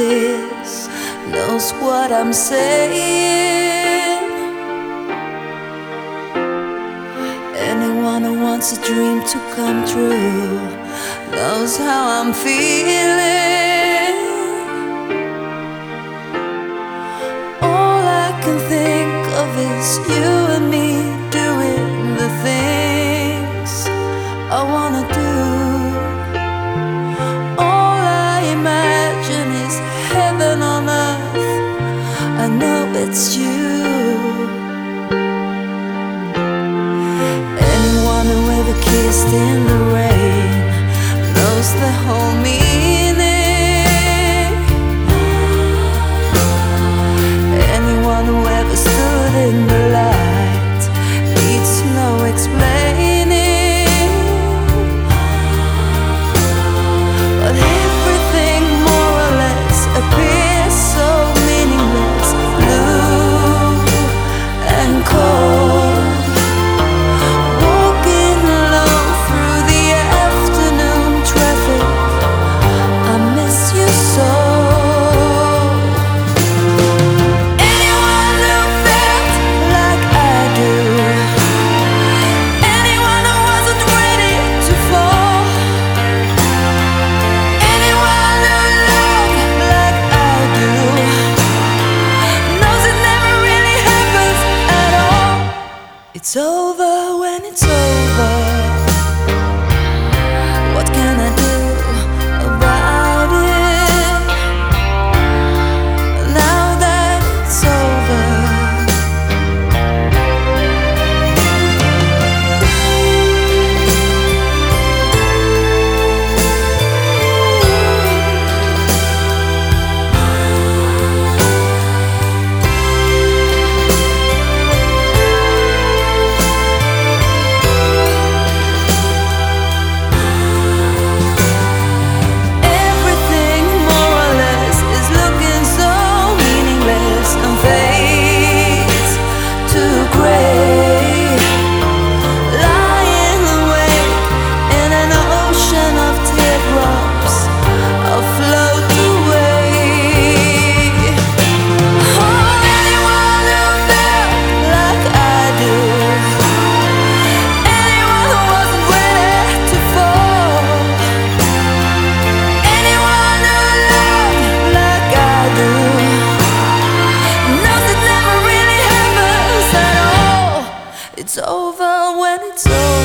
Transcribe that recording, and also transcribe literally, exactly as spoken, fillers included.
this knows what I'm saying. Anyone who wants a dream to come true knows how I'm feeling. All I can think of is you and me doing the things I wanna do. All I imagine is heaven on earth. I know it's you. Anyone who ever kissed in the rain knows the whole meaning. Anyone who ever stood in the light needs no explaining. But everything more or less appears so meaningless, blue and cold. Walking alone through the afternoon traffic, I miss you so. Anyone who felt like I do, anyone who wasn't ready to fall, anyone who loved like I do, knows it never really happens at all. It's over when it's over. What can I do about it now that it's over? Everything more or less is looking so meaningless and fades to gray. Lying awake in an ocean of teardrops, I'll float away. Oh, anyone who felt like I do, anyone who wasn't ready to fall, anyone who loved like I do, knows it never really happens at all. It's over when it's over.